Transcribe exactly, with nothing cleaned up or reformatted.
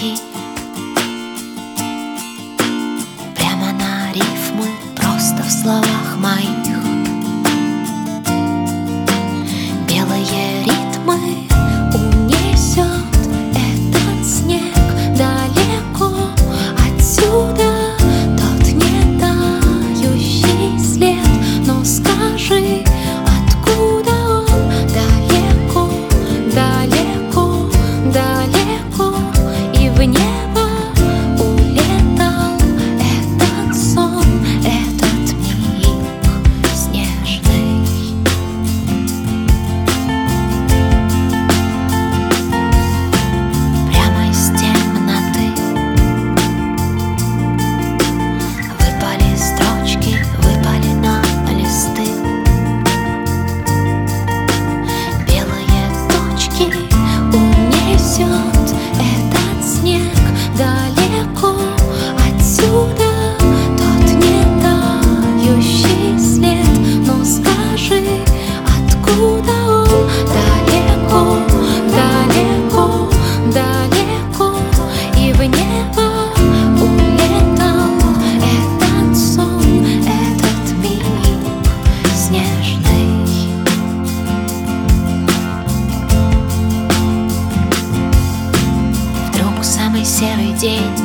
стихи прямо на рифмы, просто в словах моих. Белые ритмы унесет этот снег далеко отсюда, тот не тающий след. Но скажи, откуда он? Далеко, далеко, далеко, и в небо улетал этот сон, этот миг снежный. Прямо из темноты выпали строчки, выпали на листы. Белые точки унесет этот снег далеко отсюда, тот не тающий след. Но скажи, откуда он? Далеко, далеко, далеко, и в небо улетал этот сон, этот миг снежный. Вдруг самый серый день